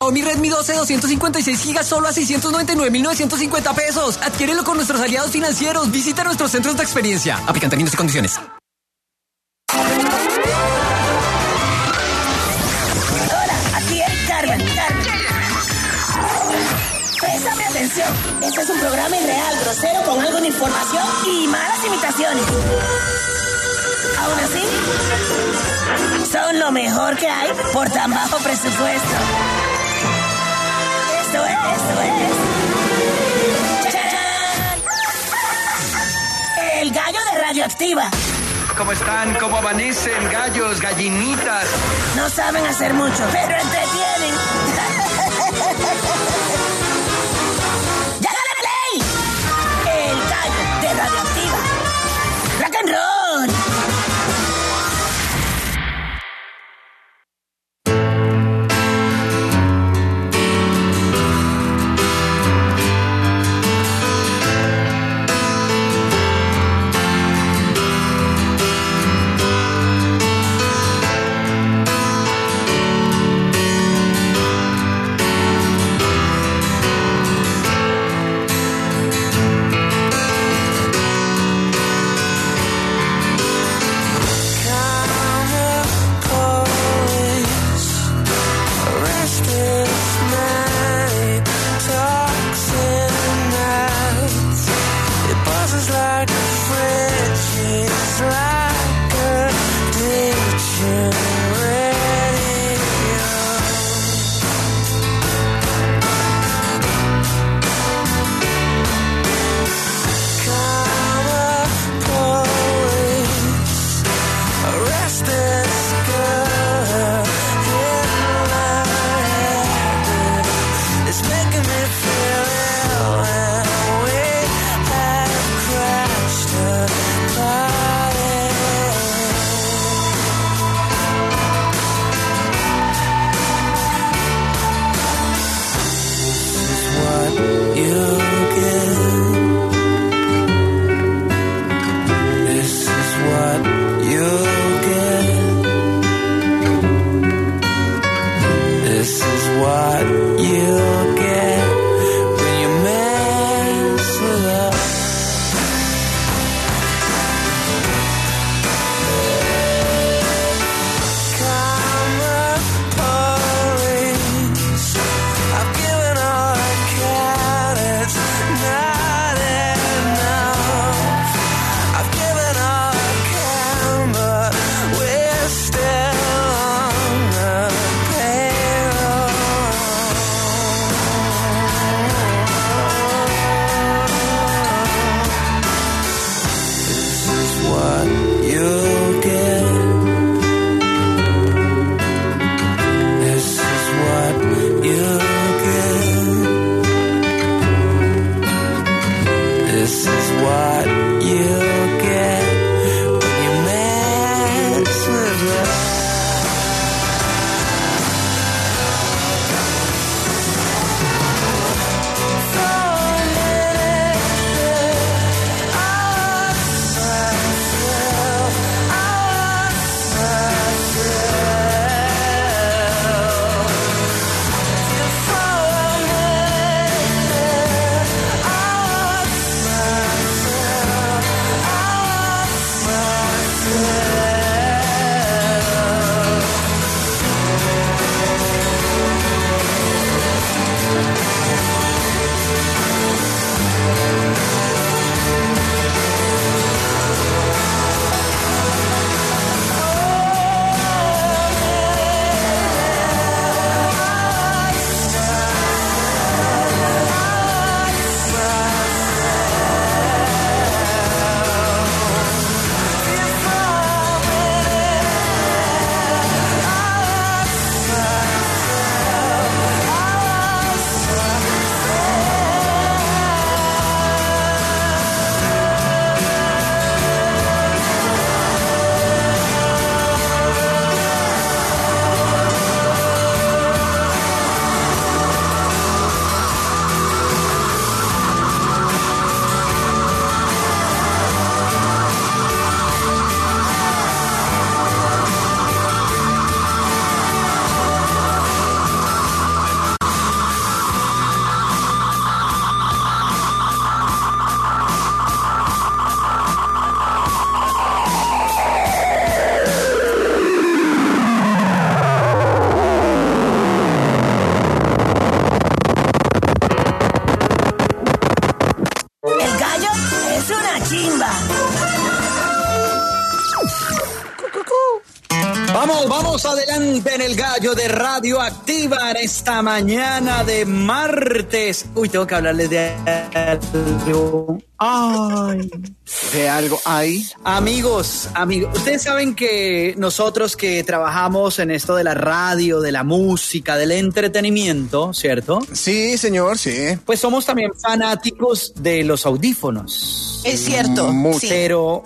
O mi Redmi 12 256 GB solo a 699.950 pesos. Adquiérelo con nuestros aliados financieros. Visita nuestros centros de experiencia. Aplican términos y condiciones. Hola, aquí es Carmen. Préstame atención. Este es un programa irreal, grosero, con algo de información y malas imitaciones. Aún así, son lo mejor que hay por tan bajo presupuesto. Esto es. ¡Chachán! El gallo de Radioactiva. ¿Cómo están? ¿Cómo amanecen? Gallos, gallinitas. No saben hacer mucho, pero entretienen. ¡Llágale play! El gallo de Radioactiva. ¡Rock and roll! nuevamente en el gallo de Radioactiva en esta mañana de martes. Uy, tengo que hablarles de algo. Ay. De algo hay. Amigos, ustedes saben que nosotros que trabajamos en esto de la radio, de la música, del entretenimiento, ¿cierto? Sí, señor, sí. Pues somos también fanáticos de los audífonos. Es cierto. Mucho. Pero,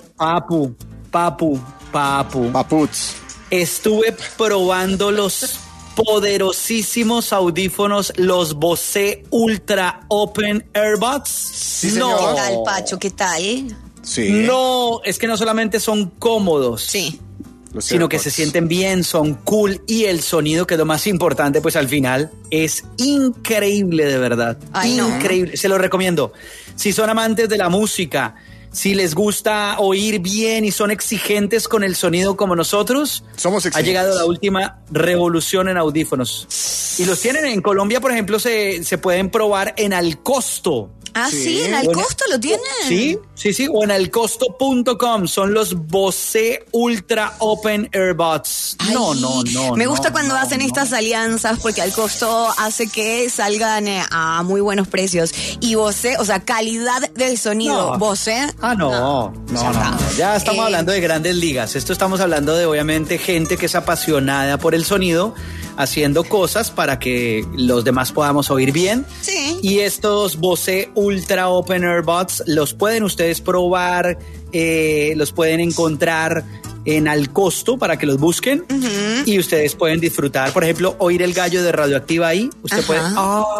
Paputs. estuve probando los poderosísimos audífonos, los Bose Ultra Open Earbuds. Sí, no, señor. ¿Qué tal, Pacho? ¿Qué tal? Sí. no, es que no solamente son cómodos, Sí. Los sino que AirPods. se sienten bien, son cool y el sonido, que es lo más importante, pues al final es increíble, de verdad. Ay, no. Increíble, se lo recomiendo. Si son amantes de la música, si les gusta oír bien y son exigentes con el sonido como nosotros, Somos ha exigentes. llegado la última revolución en audífonos. Y los tienen en Colombia, por ejemplo, se pueden probar en Alcosto. Ah, sí, en Bueno, Alcosto lo tienen. Sí, o en alcosto.com. Son los Bose Ultra Open Earbuds. Ay, No. Me gusta cuando hacen estas alianzas porque Alcosto hace que salgan a muy buenos precios. Y Bose, o sea, calidad del sonido. No. Bose. No. Ya estamos hablando de grandes ligas. Esto estamos hablando de, obviamente, gente que es apasionada por el sonido, haciendo cosas para que los demás podamos oír bien. Sí. Y estos Bose Ultra Open Earbuds los pueden ustedes probar, los pueden encontrar en Alcosto para que los busquen y ustedes pueden disfrutar, por ejemplo, oír el gallo de Radioactiva ahí. Usted Ajá. puede...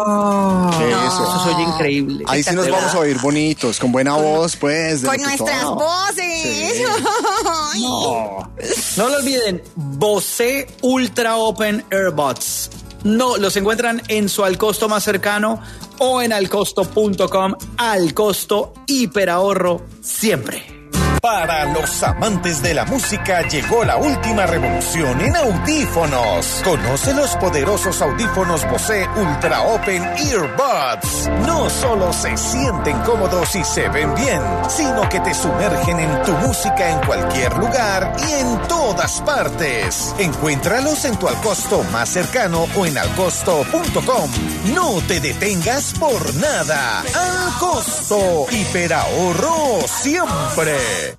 Eso se oye increíble. Ahí sí nos vamos a oír bonitos, con buena voz, pues. de Con lo que nuestras todo. voces. Ay. No lo olviden, Bose Ultra Open Earbuds. No, los encuentran en su Alcosto más cercano o en alcosto.com. Alcosto, hiperahorro siempre. Para los amantes de la música llegó la última revolución en audífonos. Conoce los poderosos audífonos Bose Ultra Open Earbuds. No solo se sienten cómodos y se ven bien, sino que te sumergen en tu música en cualquier lugar y en todas partes. Encuéntralos en tu Alcosto más cercano o en alcosto.com. No te detengas por nada. Alcosto, hiperahorro siempre.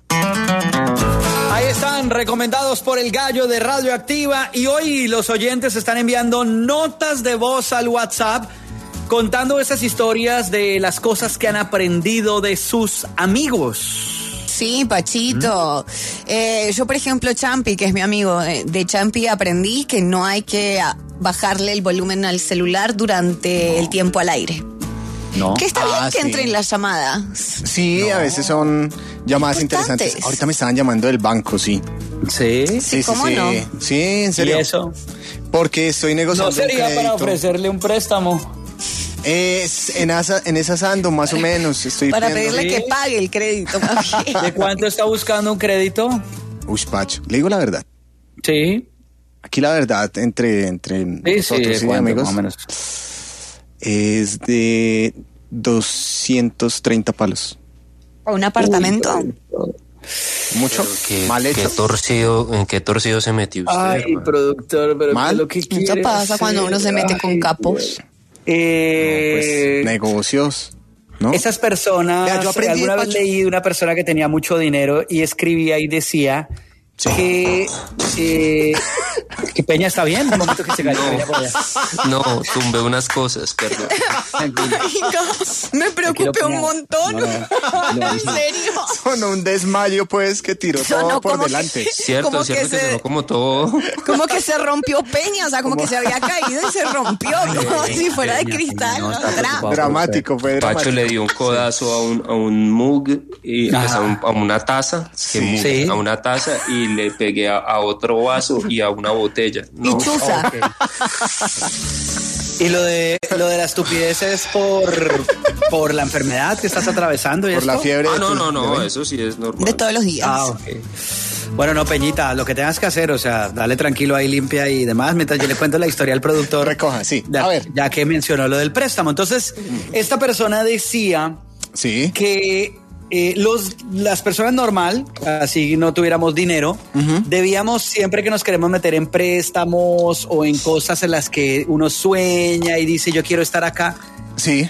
Ahí están, recomendados por el gallo de Radioactiva, y hoy los oyentes están enviando notas de voz al WhatsApp contando esas historias de las cosas que han aprendido de sus amigos. Sí, Pachito. Yo, por ejemplo, Champi, que es mi amigo, de Champi aprendí que no hay que bajarle el volumen al celular durante el tiempo al aire. No. Que está bien que sí. entre en la llamada. Sí, a veces son llamadas Importantes. interesantes. Ahorita me estaban llamando del banco, sí. Sí. Sí, ¿cómo no? Sí, en serio. ¿Y eso? Porque estoy negociando ¿No sería un crédito. para ofrecerle un préstamo? En esas ando, más o menos. Estoy Para pidiendo- pedirle que pague el crédito. más bien. ¿De cuánto está buscando un crédito? Uy, Pacho, le digo la verdad. Sí. Aquí la verdad, entre Sí, nosotros y ¿cuánto, amigos, más o menos? es de 230 palos. ¿O un apartamento? Mucho. Mal hecho. ¿En qué torcido se metió usted? Ay, hermano? productor, pero Mal. ¿qué es lo que Eso quiere pasa hacer? cuando uno se mete con capos. Pues, negocios, ¿no? Esas personas, Vea, yo aprendí, alguna vez Pacho. leí de una persona que tenía mucho dinero y escribía y decía que Peña está bien, un momento que se cayó. Peña por allá. No, tumbé unas cosas, perdón. Tranquilo. Ay, no, me preocupé Tranquilo, un Peña. montón. No, ¿En serio? Sonó un desmayo, pues, que tiró Sonó todo por como delante. Cierto Como que que se- sonó como todo. Como que se rompió Peña, o sea, como que se había caído y se rompió, como si fuera de Peña, cristal. no, está Otra. preocupado. Dramático, fue dramático. Pacho le dio un codazo a un mug, y, pues, Ajá. a una taza, que mug, Sí. a una taza, y le pegué a otro vaso y a una botella. Y No, chuza. Y lo de la estupidez es por la enfermedad que estás atravesando y Por la esto? fiebre. Ah, de no, tu- no, no, de- eso sí es normal. De todos los días. Ah, ok. Bueno, no, Peñita, lo que tengas que hacer, o sea, dale tranquilo ahí, limpia y demás, mientras yo le cuento la historia al productor. Recoja, sí. Ya, A ver. ya que mencionó lo del préstamo. Entonces, esta persona decía Sí. que las personas normal, así no tuviéramos dinero, debíamos siempre que nos queremos meter en préstamos o en cosas en las que uno sueña y dice yo quiero estar acá, Sí.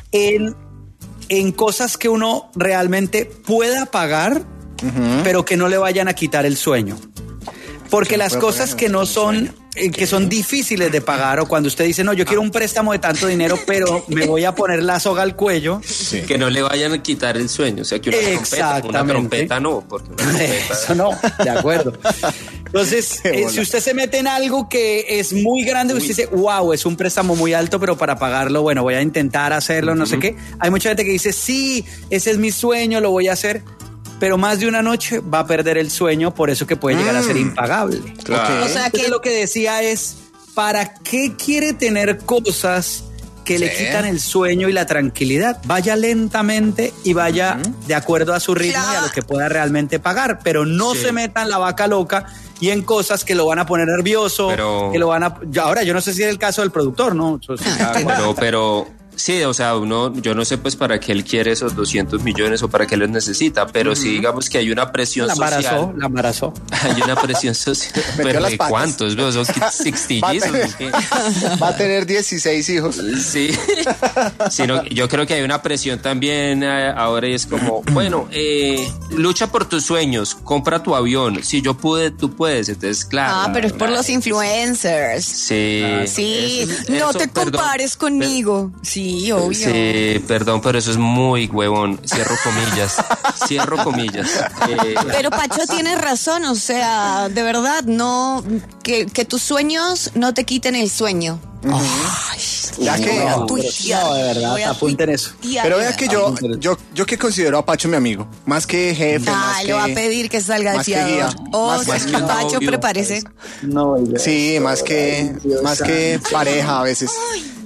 en cosas que uno realmente pueda pagar, pero que no le vayan a quitar el sueño. Porque las cosas que no son, que son difíciles de pagar, o cuando usted dice, no, yo quiero un préstamo de tanto dinero, pero me voy a poner la soga al cuello. Que no le vayan a quitar el sueño. O sea, que una trompeta no. Porque una trompeta... Eso no, de acuerdo. Entonces, si usted se mete en algo que es muy grande, usted dice, wow, es un préstamo muy alto, pero para pagarlo, bueno, voy a intentar hacerlo, no sé qué. Hay mucha gente que dice, sí, ese es mi sueño, lo voy a hacer. Pero más de una noche va a perder el sueño, por eso que puede llegar a ser impagable. Claro. O sea que lo que decía es, ¿para qué quiere tener cosas que le quitan el sueño y la tranquilidad? Vaya lentamente y vaya de acuerdo a su ritmo y a lo que pueda realmente pagar, pero no se meta en la vaca loca y en cosas que lo van a poner nervioso, que lo van a... Ahora, yo no sé si es el caso del productor, ¿no? Pero sí, o sea, yo no sé pues para qué él quiere esos 200 millones o para qué los necesita, pero sí digamos que hay una presión social. La embarazó. Hay una presión social. ¿Pero de cuántos? ¿No? ¿Son 60 Va a tener 16 hijos. Sí. Yo creo que hay una presión también ahora y es como, bueno, lucha por tus sueños, compra tu avión. Si yo pude, tú puedes. Entonces, claro. pero es por los influencers. Sí. Sí, no te compares conmigo. Sí, obvio. Sí, perdón, pero eso es muy huevón. Cierro comillas. Pero Pacho tiene razón, o sea, de verdad, no, que tus sueños no te quiten el sueño. Ya que no, de verdad, apunten eso. Pero vea que yo que considero a Pacho mi amigo, más que jefe, le va a pedir que salga de fiador. más que Pacho, novio, prepárese. No, sí, más que pareja a veces.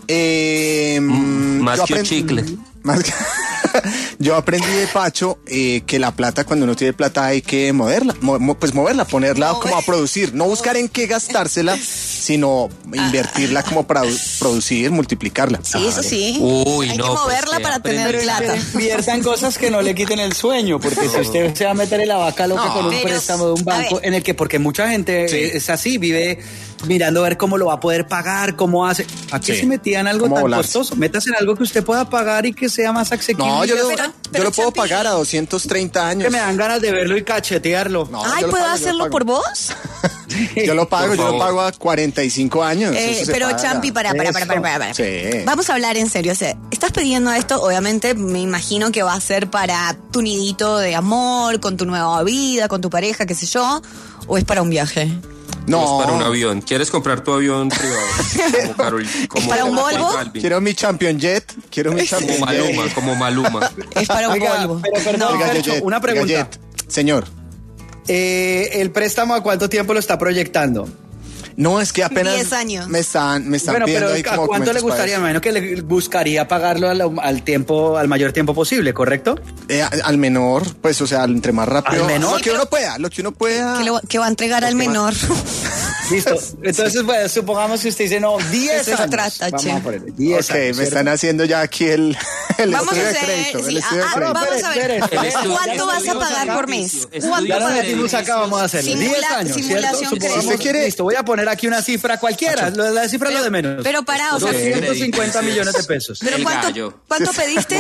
Más que un chicle. Yo aprendí de Pacho que la plata, cuando uno tiene plata, hay que moverla, ponerla como a producir, no buscar en qué gastársela, sino invertirla como para producir, multiplicarla. Sí, eso sí. Uy, hay no, que moverla pues, para tener plata. Inviertan cosas que no le quiten el sueño, porque si usted se va a meter en la vaca loca con un préstamo de un banco en el que, porque mucha gente es así, vive mirando a ver cómo lo va a poder pagar, cómo hace. ¿A qué se metía en algo tan costoso? Métase en algo que usted pueda pagar y que sea más asequible. No, yo lo puedo pagar a 230 años. Que me dan ganas de verlo y cachetearlo. No, ¿puedo hacerlo por vos? Yo lo pago a 45 años. Pero Champi, para. Sí. Vamos a hablar en serio. O sea, estás pidiendo esto, obviamente me imagino que va a ser para tu nidito de amor, con tu nueva vida, con tu pareja, qué sé yo, o es para un viaje. No. Es para un avión. ¿Quieres comprar tu avión privado? ¿Es para un Volvo? Quiero mi Champion Jet. Como Maluma. Es para un Volvo. Pero perdón, Fercho, una pregunta. Señor. ¿El préstamo a cuánto tiempo lo está proyectando? No, es que apenas 10 años. me están Bueno, pidiendo ahí pero como ¿a cuánto le gustaría? Me imagino que le buscaría pagarlo al mayor tiempo posible, ¿correcto? Al menor, pues, o sea, entre más rápido. ¿Al menor? Lo que uno pueda. Que va a entregar al menor. Listo. Entonces, pues, supongamos que usted dice, no, 10 Eso años. trata, Vamos che. a ponerle 10 años. Me están haciendo ya aquí el Vamos estudio a de hacer, crédito. sí, El estudio de crédito. vamos a ver. ¿Cuánto vas a pagar por mes? ¿Cuánto Ya nos pagas? metimos acá, vamos a hacerlo. 10 años, simulación ¿cierto? crédito. Si usted quiere, listo, voy a poner aquí una cifra cualquiera. La cifra es lo de menos. Pero pará, o sea, 250 millones de pesos. ¿pero cuánto pediste?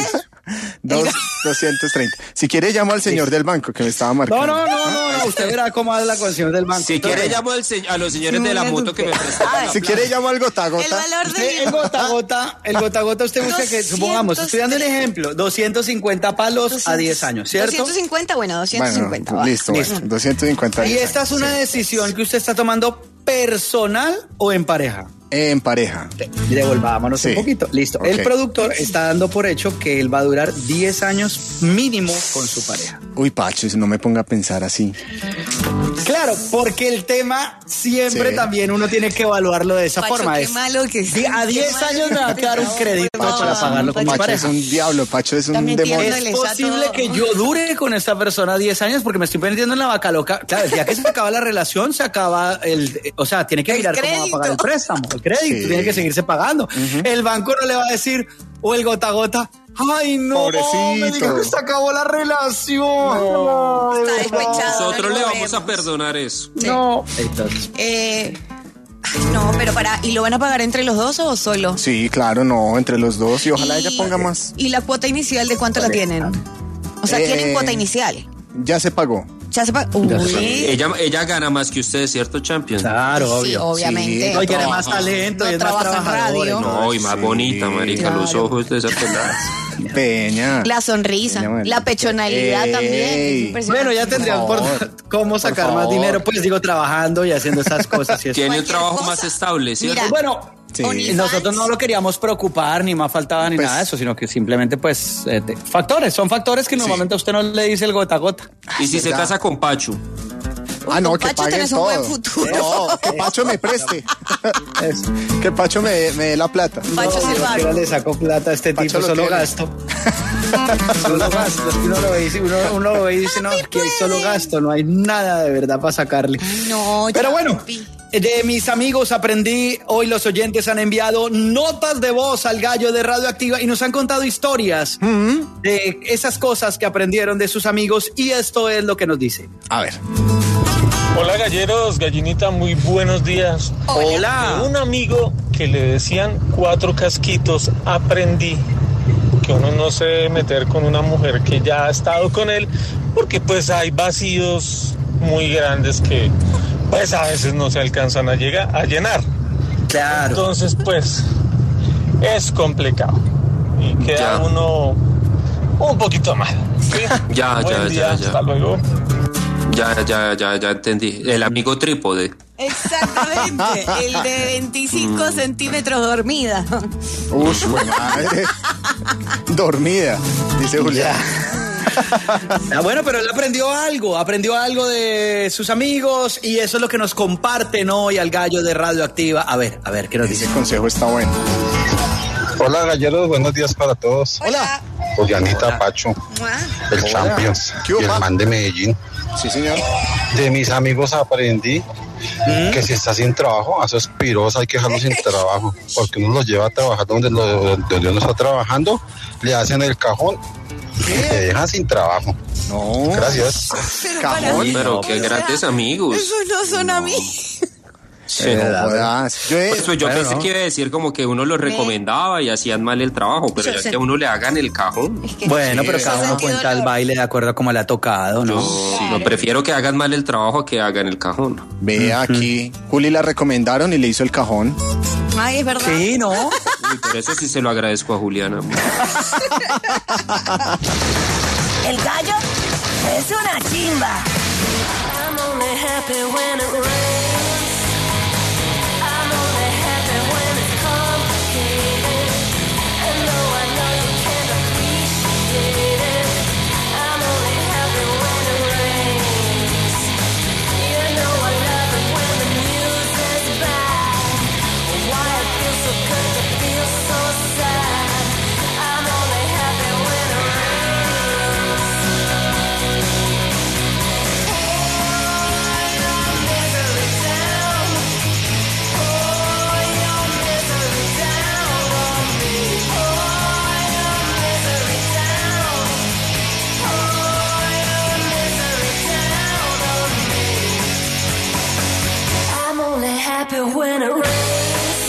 230. Si quiere, llamo al señor del banco que me estaba marcando. No. Usted verá cómo es la condición del banco. Si quiere, llamo a los señores de la moto que me prestan. Si quiere, llamo al gota a El gota. valor de... El gota a gota, usted busca que, supongamos, estoy dando un ejemplo, 250 palos a 10 años, ¿cierto? 250, bueno, 250. Bueno, listo. 250. Y esta es una decisión que usted está tomando personal o en pareja. En pareja. Devolvámonos un poquito. Listo. Okay. El productor está dando por hecho que él va a durar 10 años mínimo con su pareja. Uy, Pacho, no me ponga a pensar así. Claro, porque el tema siempre también uno tiene que evaluarlo de esa Pacho, forma. qué malo que sí, a 10 años me va a quedar un crédito para pagarlo con mi Pacho pareja. es un diablo, Pacho es un demonio. Es posible que yo dure con esta persona 10 años porque me estoy metiendo en la vaca loca. Claro, el día que se acaba la relación, se acaba o sea, tiene que mirar cómo va a pagar el préstamo. El crédito tiene que seguirse pagando. El banco no le va a decir, o el gota a gota, Ay, no, Pobrecito. me dijo que se acabó la relación. Está despechado. Nosotros no le lo vamos a vemos. perdonar eso. Sí. No. Entonces, Ay, no, pero ¿y lo van a pagar entre los dos o solo? Sí, claro, no, entre los dos y ojalá ella ponga más. ¿Y la cuota inicial de cuánto la tienen? O sea, ¿tienen cuota inicial? Ya se pagó. Ya se paga. Uy. Ella gana más que usted, ¿cierto, Champion? claro, Sí, obvio. obviamente. Sí, No, y tiene más Trabaja. talento No y es más trabaja en trabajadora. radio. No, y más Sí. bonita, marica, los Claro. ojos de esa pelada. Peña. La sonrisa, Peña, la pechonalidad Ey. también. Es impresionante. Bueno, ya tendrían Por por favor. cómo sacar Por más favor. dinero, pues digo, trabajando y haciendo esas cosas. Y eso. Tiene un Cualquier trabajo cosa. más estable, ¿cierto? Mira, Bueno, Sí. OnlyFans. nosotros no lo queríamos preocupar, ni más faltaba ni Pues- nada de eso, sino que simplemente, pues, son factores que normalmente a usted no le dice el gota a gota. Y si se ¿verdad? casa con Pachu. Uy, No, con que Pacho paguen tenés un todo. buen futuro. No, que Pacho me preste. Que Pacho me dé la plata. Pacho se Yo paga. que le saco plata a este Pacho tipo, lo solo quiere. gasto. Solo gasto. Uno lo ve y dice, uno lo ve y dice, no, que hay solo gasto, no hay nada de verdad para sacarle. No, Pero bueno, Champi. de mis amigos aprendí, hoy los oyentes han enviado notas de voz al gallo de Radioactiva y nos han contado historias de esas cosas que aprendieron de sus amigos y esto es lo que nos dice. A ver. Hola galleros, gallinita, muy buenos días. Hola. De un amigo que le decían 4 casquitos, aprendí que uno no se debe meter con una mujer que ya ha estado con él, porque pues hay vacíos muy grandes que pues a veces no se alcanzan a llenar. Claro. Entonces pues es complicado y queda Ya. uno un poquito mal. ¿sí? Ya, Buen ya, día, ya, ya. hasta luego. Ya entendí. El amigo trípode. Exactamente, el de 25 centímetros dormida. Uf, madre. Dormida, dice Julián. Ah, bueno, pero él aprendió algo de sus amigos y eso es lo que nos comparten hoy al gallo de Radioactiva. A ver, ¿qué nos dice? Ese consejo está bueno. Hola galleros, buenos días para todos. Hola. Julianita, Pacho, el Hola. Champions ¿Qué hubo, y el pa? man de Medellín. Sí, señor. De mis amigos aprendí que si está sin trabajo, a esos piros hay que dejarlos sin trabajo, porque uno los lleva a trabajar donde uno está trabajando, le hacen el cajón y te dejan sin trabajo. No. Gracias. Pero Cajón. Pero qué grandes amigos. Esos no son amigos. Sí. No jodas. Pues yo Bueno, pensé no. que iba a decir como que uno lo recomendaba y hacían mal el trabajo, pero Yo ya sé- que a uno le hagan el cajón. Es que Bueno, pero Sí, cada uno sentido cuenta el dolor. baile de acuerdo a cómo le ha tocado, ¿no? No, prefiero que hagan mal el trabajo a que hagan el cajón. Ve aquí. Juli la recomendaron y le hizo el cajón. Ay, es verdad. Sí, ¿no? Uy, por eso sí se lo agradezco a Juliana. El gallo es una chimba. I'm only happy when it rains.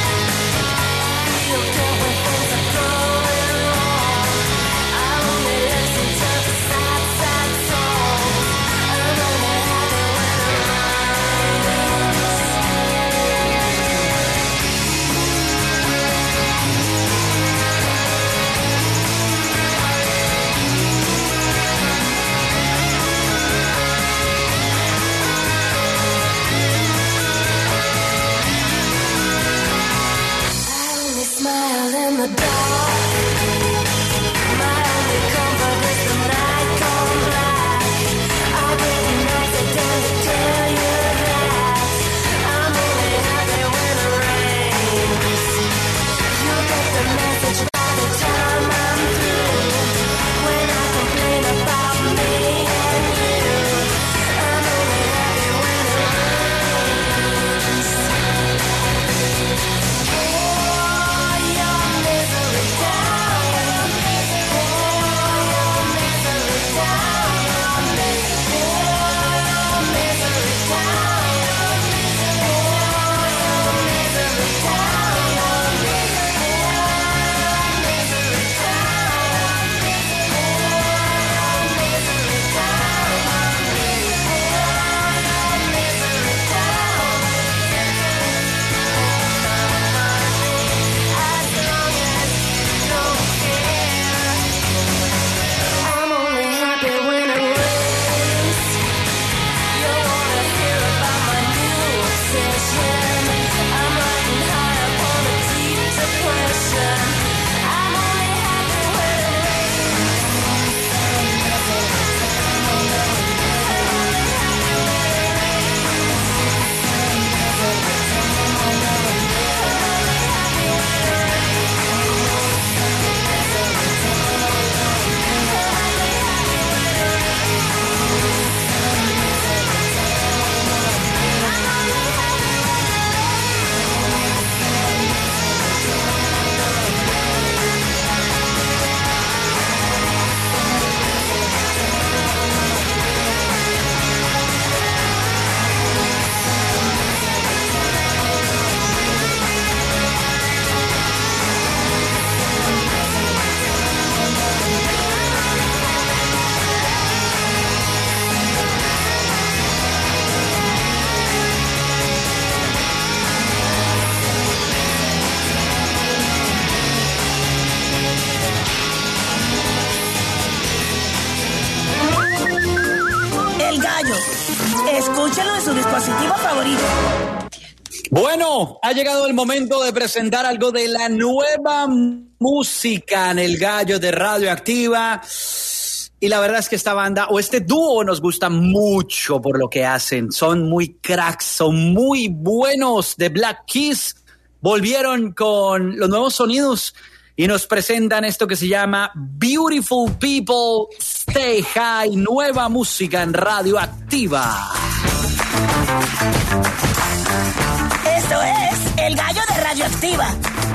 Feel good when things are going wrong. I only listen to the sad, sad songs. I'm only happy when it I only smile in the dark. My only comfort is the night gone black. I didn't accidentally tell you that I'm only happy when it rains. You get the message by the time I'm through. When I complain about me and you, I'm only happy when it rains. Pour your misery down. Gallo. Escúchalo en su dispositivo favorito. Bueno, ha llegado el momento de presentar algo de la nueva música en el Gallo de Radioactiva. Y la verdad es que esta banda o este dúo nos gusta mucho por lo que hacen. Son muy cracks, son muy buenos. The Black Keys volvieron con los nuevos sonidos y nos presentan esto que se llama Beautiful People Stay High. Nueva música en Radioactiva. Esto es El Gallo de Radioactiva.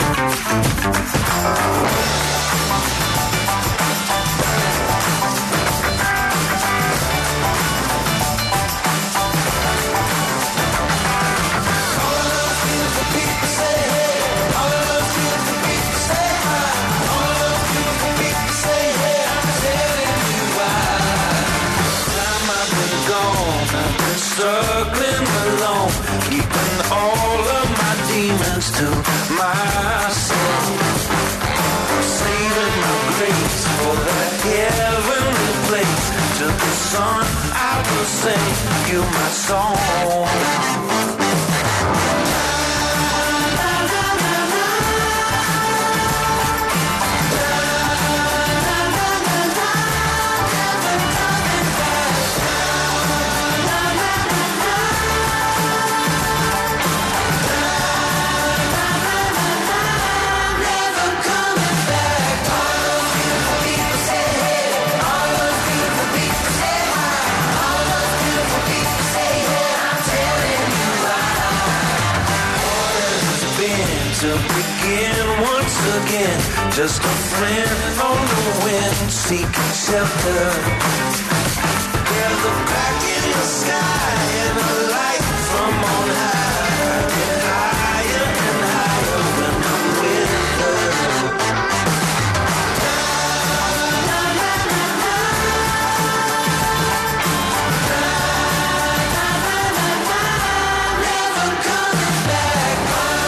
Circling alone, keeping all of my demons to myself, saving my grace for that heavenly place. To the sun I will sing you my song. To begin once again, just a friend on the wind, seeking shelter. There's a crack in the sky and a light from on high, get higher and higher when I'm with her. Never coming back.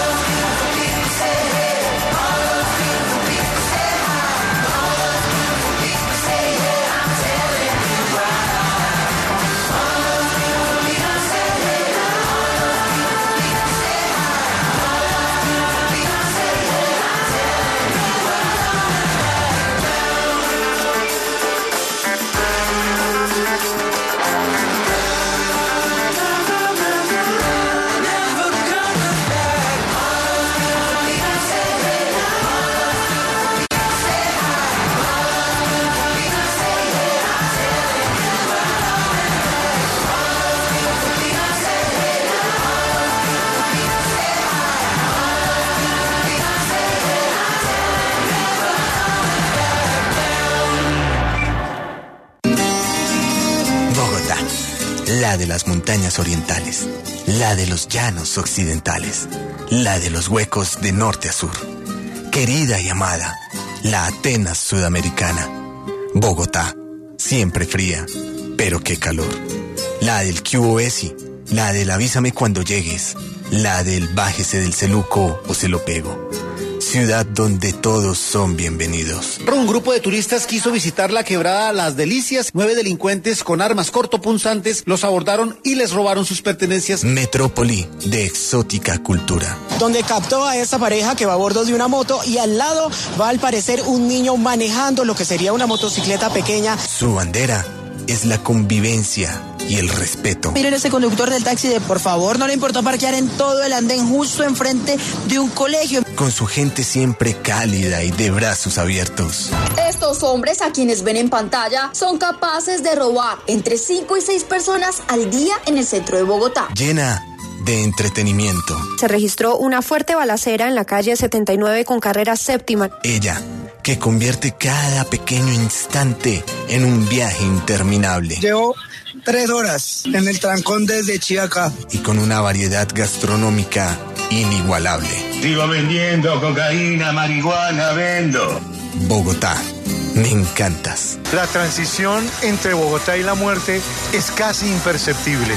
La de las montañas orientales, la de los llanos occidentales, la de los huecos de norte a sur. Querida y amada, la Atenas sudamericana. Bogotá, siempre fría, pero qué calor. La del QoESI, la del avísame cuando llegues, la del bájese del celuco o se lo pego. Ciudad donde todos son bienvenidos. Un grupo de turistas quiso visitar la quebrada Las Delicias. 9 delincuentes con armas cortopunzantes los abordaron y les robaron sus pertenencias. Metrópoli de exótica cultura. Donde captó a esta pareja que va a bordo de una moto y al lado va al parecer un niño manejando lo que sería una motocicleta pequeña. Su bandera es la convivencia y el respeto. Miren ese conductor del taxi de por favor, no le importó parquear en todo el andén justo enfrente de un colegio. Con su gente siempre cálida y de brazos abiertos. Estos hombres a quienes ven en pantalla son capaces de robar entre 5 y 6 personas al día en el centro de Bogotá. Llena de entretenimiento. Se registró una fuerte balacera en la calle 79 con carrera séptima. Ella, que convierte cada pequeño instante en un viaje interminable. Llevo 3 horas en el trancón desde Chiacá. Y con una variedad gastronómica inigualable. Sigo vendiendo cocaína, marihuana, vendo. Bogotá, me encantas. La transición entre Bogotá y la muerte es casi imperceptible.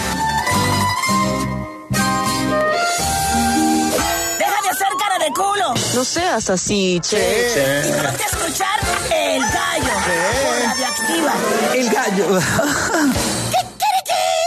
¡Deja de hacer cara de culo! No seas así, che. Y ponte a escuchar El Gallo por Radioactiva. El Gallo. ¡Kikiriki!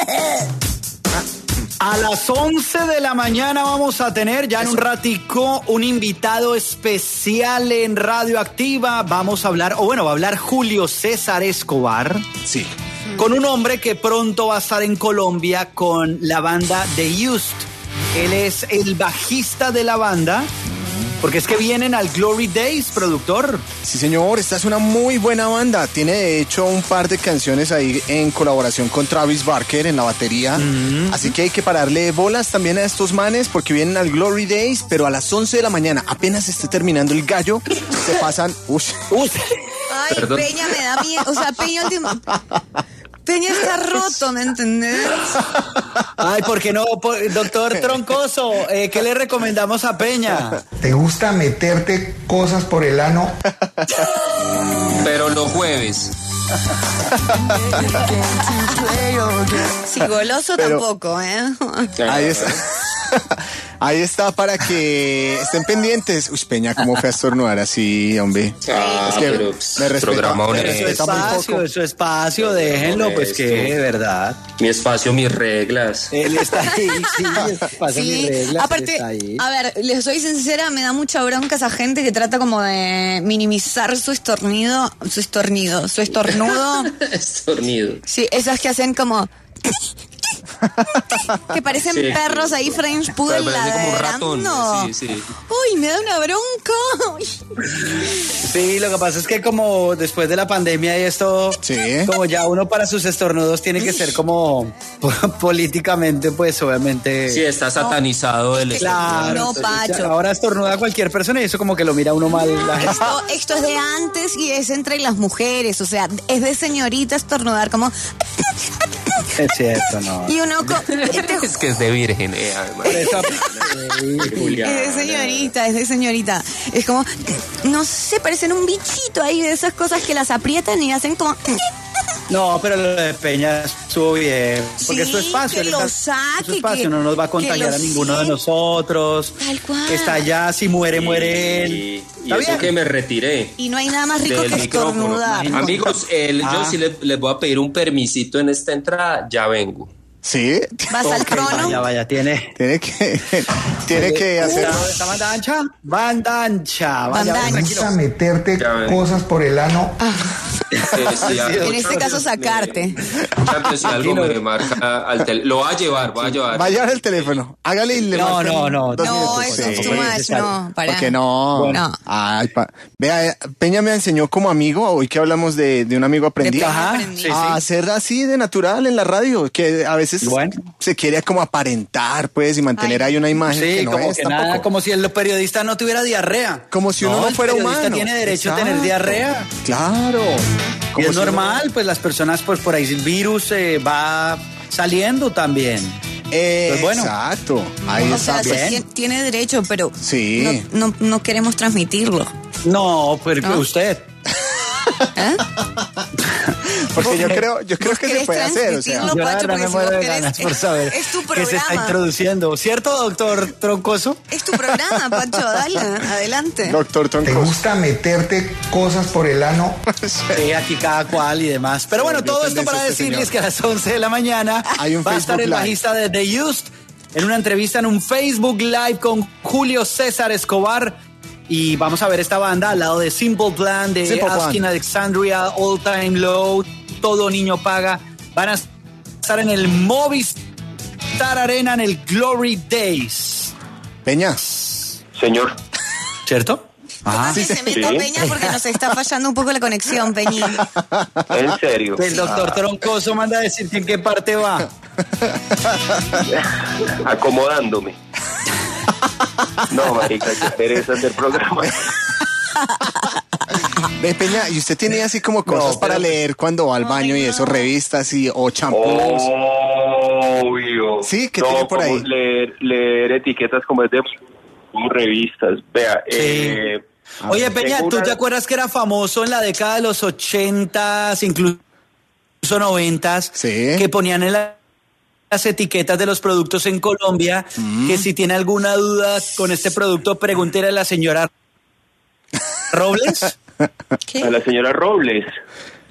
A las 11 de la mañana vamos a tener ya en un ratico un invitado especial en Radioactiva. Vamos a hablar, va a hablar Julio César Escobar. Sí. Con un hombre que pronto va a estar en Colombia con la banda The Used. Él es el bajista de la banda. Porque es que vienen al Glory Days, productor. Sí, señor, esta es una muy buena banda. Tiene, de hecho, un par de canciones ahí en colaboración con Travis Barker en la batería. Así que hay que pararle bolas también a estos manes porque vienen al Glory Days, pero a las 11 de la mañana, apenas esté terminando el gallo, se pasan... Ay, Perdón. Peña me da miedo. O sea, Peña está roto, ¿me entendés? Ay, ¿por qué no? Doctor Troncoso, ¿qué le recomendamos a Peña? ¿Te gusta meterte cosas por el ano? Pero los jueves. Sí, goloso Pero- tampoco, ¿eh? Ahí está. Ahí está para que estén pendientes. Uy, Peña, ¿cómo fue a estornudar así, hombre? Es que pero, me respeta, programa me honesto. respeta muy poco. Es su espacio, déjenlo, pues que de verdad. Mi espacio, mis reglas. Él está ahí, sí, pasa mis Sí, reglas, él aparte, está ahí. a ver, les soy sincera, me da mucha bronca esa gente que trata como de minimizar su estornudo. Estornido. Sí, esas que hacen como... que parecen Sí. perros ahí French Poodle Parece como un ratón. ladrando. Sí. Uy, me da una bronca. Sí, lo que pasa es que como después de la pandemia y esto, como ya uno para sus estornudos tiene que ser como políticamente, pues obviamente... Sí, está satanizado el Claro, No, entonces, Pacho. ahora estornuda cualquier persona y eso como que lo mira uno mal. La gente. Esto es de antes y es entre las mujeres, o sea, es de señorita estornudar como... Es cierto, no. Y uno... Es que es de virgen, además. Es de señorita. Es como, no sé, parecen un bichito ahí de esas cosas que las aprietan y hacen como... No, pero lo de Peña estuvo bien. Porque Sí, es su espacio. que él lo está- saque, es su espacio, que- no nos va a que contagiar lo a ninguno de sienta. nosotros. Tal cual. Está allá, si muere, muere él. Y ¿Está eso bien? que me retiré Y no hay nada más rico del que micrófono. estornudar. Amigos, yo sí les voy a pedir un permisito en esta entrada, ya vengo. ¿Sí? ¿Vas al trono? Vaya, tiene que hacer... ¿Esta banda ancha? Banda ancha. Vaya, Banda ¿Te tranquilo. gusta meterte cosas por el ano? En este caso, sacarte. Si algo me marca lo va a llevar. Va a llevar el teléfono. Hágale y le No, marcan no, no. 2 No, minutos. eso es too much, no, para. ¿Por qué no? Bueno. No. Ay, vea, Peña me enseñó como amigo, hoy que hablamos de un amigo aprendiz, Ajá, sí, a hacer así de natural en la radio, que a veces se quiere como aparentar, pues, y mantener ahí una imagen Sí, que no como es que tampoco. nada, como si el periodista no tuviera diarrea. Como si uno no el fuera periodista humano. tiene derecho a tener Exacto. diarrea. Claro. Y Como es si uno- normal, pues las personas, pues por ahí el virus va saliendo también. Pues bueno. Exacto. Ahí O está. sea, bien. tiene derecho, pero Sí. no queremos transmitirlo. No, pero ¿No? usted. Porque yo creo que se querés puede hacer, o sea. transmitirlo, Yo la Pacho, verdad me porque si muero vos de querés, ganas por saber es tu qué se está programa. introduciendo. ¿Cierto, doctor Troncoso? Es tu programa, Pacho, dale, adelante. Doctor ¿Te Troncoso. gusta meterte cosas por el ano? Sí, aquí cada cual y demás. Pero bueno, volvió todo esto tendencia para este decirles señor. que a las 11 de la mañana Hay un va a estar Facebook el Live. bajista de The Used en una entrevista en un Facebook Live con Julio César Escobar. Y vamos a ver esta banda al lado de Simple Plan, de Simple Plan. Asking Alexandria, All Time Low, Todo Niño Paga. Van a estar en el Movistar Arena en el Glory Days. Peña. Señor. ¿Cierto? Toma que se meta Sí. Peña porque nos está fallando un poco la conexión, Peñín. En serio. El doctor Troncoso manda a decir que en qué parte va. Acomodándome. No, marica, qué pereza hacer programa. Ve, Peña, ¿y usted tiene así como cosas para leer cuando va al baño y eso, revistas o champús? Obvio. Sí, ¿qué No, tiene por como ahí? leer etiquetas como es de como revistas. Vea, Oye, Peña, tengo ¿tú una- te acuerdas que era famoso en la década de los 80s, incluso 90s, que ponían en las etiquetas de los productos en Colombia, que si tiene alguna duda con este producto, pregúntele a la señora Robles? A la señora Robles.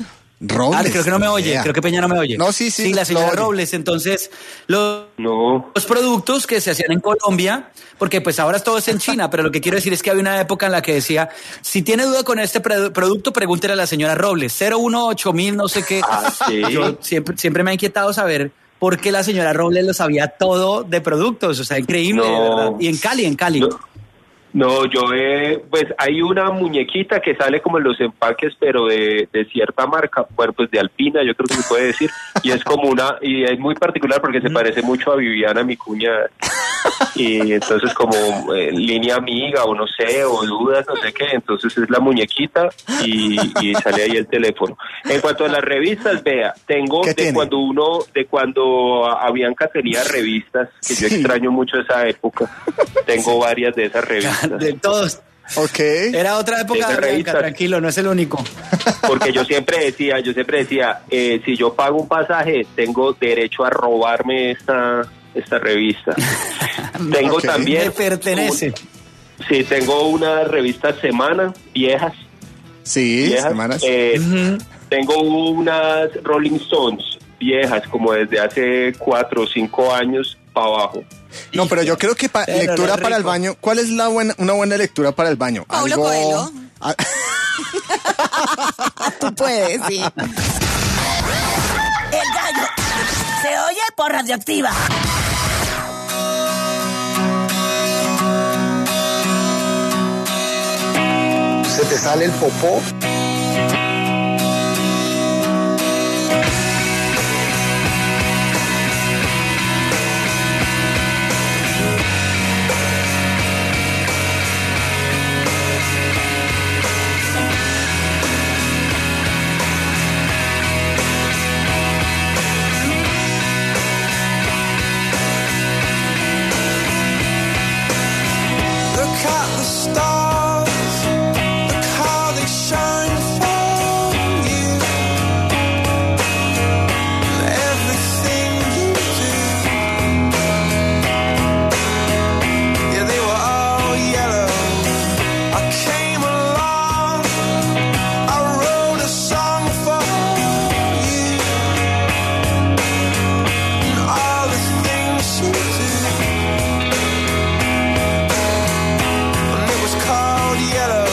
Robles. Creo que no me oye, creo que Peña no me oye. No, sí. Sí, la señora lo oye. Robles. Entonces, los productos que se hacían en Colombia, porque pues ahora todo es en China, pero lo que quiero decir es que había una época en la que decía, si tiene duda con este producto, pregúntele a la señora Robles, 018.000, no sé qué. ¿sí? Yo siempre me ha inquietado saber por qué la señora Robles lo sabía todo de productos, o sea, increíble, de verdad. Y en Cali. No, pues hay una muñequita que sale como en los empaques, pero de cierta marca, bueno, pues de Alpina, yo creo que se puede decir, y es como y es muy particular porque se parece mucho a Viviana, mi cuñada, y entonces como línea amiga, o no sé, o dudas, no sé qué, entonces es la muñequita y sale ahí el teléfono. En cuanto a las revistas, vea, tengo cuando Avianca tenía revistas, que yo extraño mucho esa época, tengo varias de esas revistas. De todos. Ok. Era otra época de Avianca, tranquilo, no es el único. Porque yo siempre decía, si yo pago un pasaje, tengo derecho a robarme esta revista. Tengo también... Me pertenece. Sí, tengo unas revistas Semana, viejas. Sí, viejas. Semanas. Tengo unas Rolling Stones, viejas, como desde hace 4 o 5 años para abajo. No, pero yo creo que lectura para el baño, ¿cuál es una buena lectura para el baño? Paulo Coelho. Tú puedes, sí. El gallo se oye por Radioactiva. Se te sale el popó. Look at the stars, look how they shine for you. Everything you do, yeah, they were all yellow. I came along, I wrote a song for you, and all the things you do. Called yellow.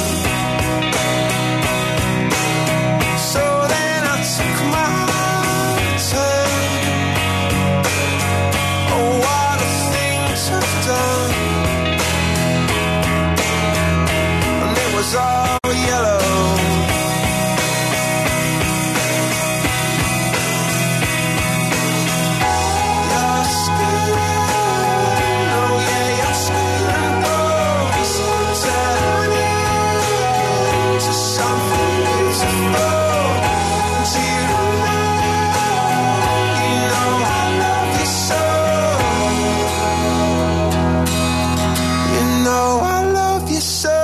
So then I took my turn. Oh, what a thing to have done. And it was all yellow. Your skin, oh yeah, your skin and bones turn into something beautiful. Do you know I love you so? You know I love you so.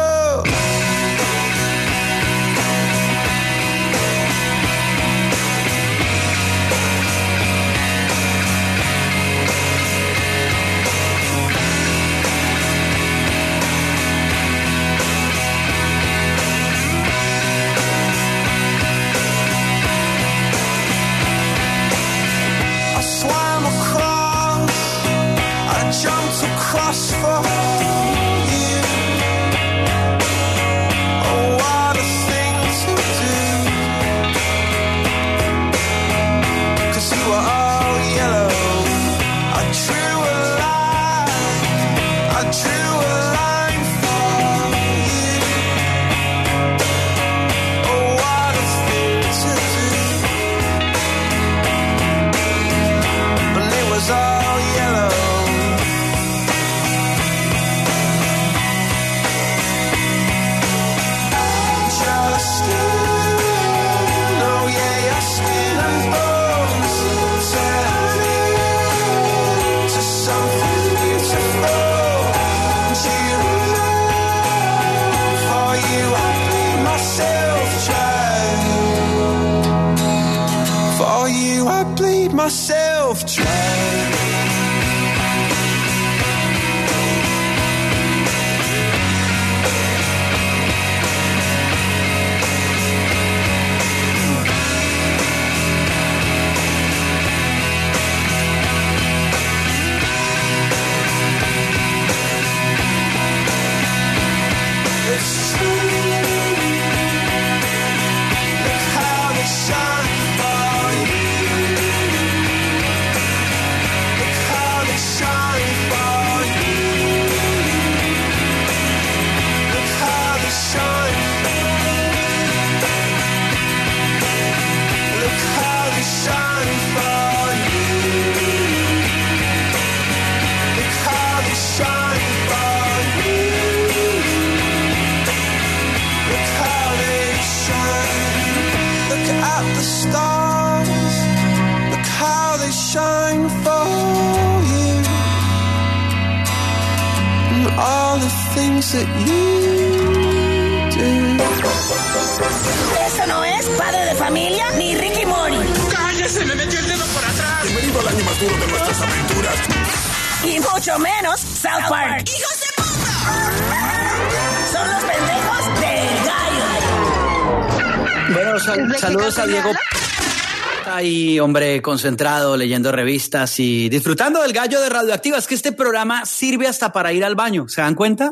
I swam across, I jumped across for you. Oh, what a thing to do. 'Cause you were all yellow. I drew a line for you. Oh, what a thing to do. And it was all yellow. Your skin, oh yeah, your skin and bones turn into something beautiful. And you know, for you I bleed myself dry. For you I bleed myself dry. things that you do. Esto no es Padre de Familia ni Ricky Mori. ¡Cállese! ¡Me metió el dedo por atrás! Bienvenido al año más duro de nuestras aventuras. Y mucho menos South Park. ¡Hijos de puta! Son los pendejos del gallo. Bueno, saludos a Diego. Está ahí, hombre, concentrado, leyendo revistas y disfrutando del gallo de Radioactiva. Es que este programa sirve hasta para ir al baño. ¿Se dan cuenta?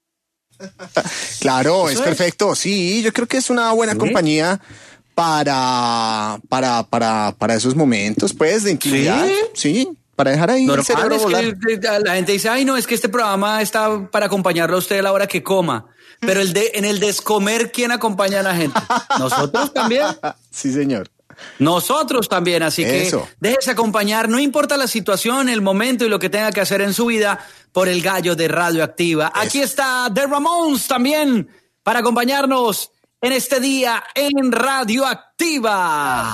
Claro, es perfecto. Sí, yo creo que es una buena compañía para esos momentos, pues, de intimidad. Sí, para dejar ahí el cerebro volar. La gente dice, ay, no, es que este programa está para acompañarlo a usted a la hora que coma. Pero en el descomer, ¿quién acompaña a la gente? Nosotros también. Sí, señor. Nosotros también, así Eso. que déjese acompañar, no importa la situación, el momento y lo que tenga que hacer en su vida, por el gallo de Radioactiva. Aquí está The Ramones también para acompañarnos en este día en Radioactiva.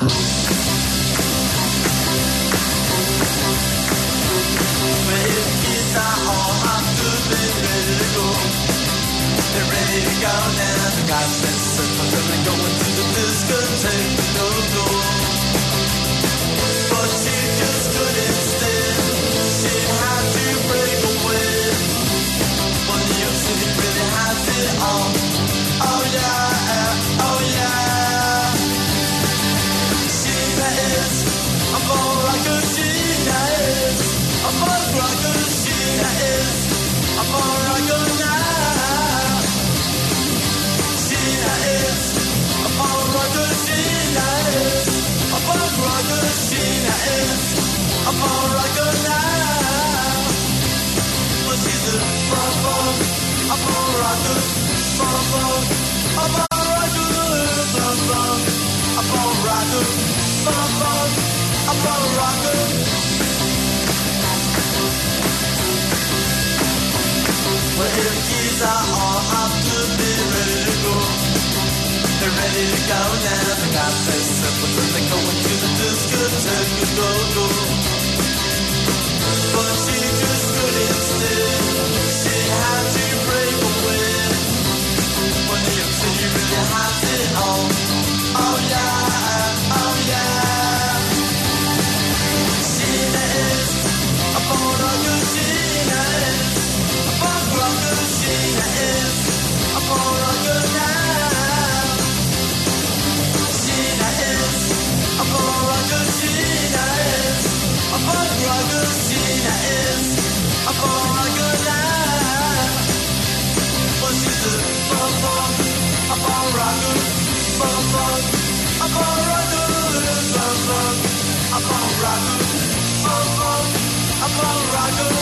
Well, here the keys are all up to be ready to go. They're ready to go now. They got their slippers and they're going to the discotheque. Go, go. But she just couldn't stay. She had to break away. When the young city really has it on. Oh yeah, oh yeah. She is a born rocker. She is a punk rocker. She is a born rocker now. She is a born rocker. She is a punk rocker. She is a born rocker now. But she's a punk rocker, a born rocker, punk rocker, a born rocker, punk rocker, a born rocker, punk rocker, a born rocker.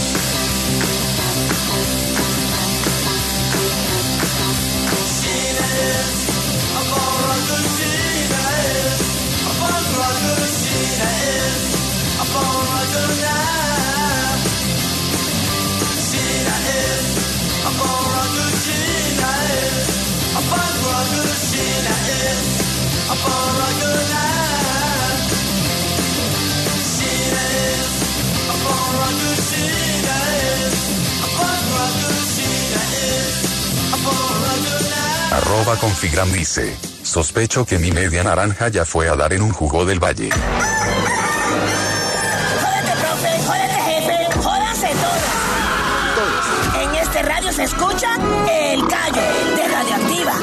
Sheena is a born rocker. Sheena is a punk rocker. Sheena is a born rocker now. Sheena is a born rocker. Sheena is a punk rocker. Sheena is a born rocker now. Sheena is a born rocker. Sheena is a punk rocker. Sheena is a born rocker now. @Configram dice: sospecho que mi media naranja ya fue a dar en un jugo del valle. Jódete, profe, jódete, jefe, jódanse todos. En este radio se escucha el gallo de Radioactiva.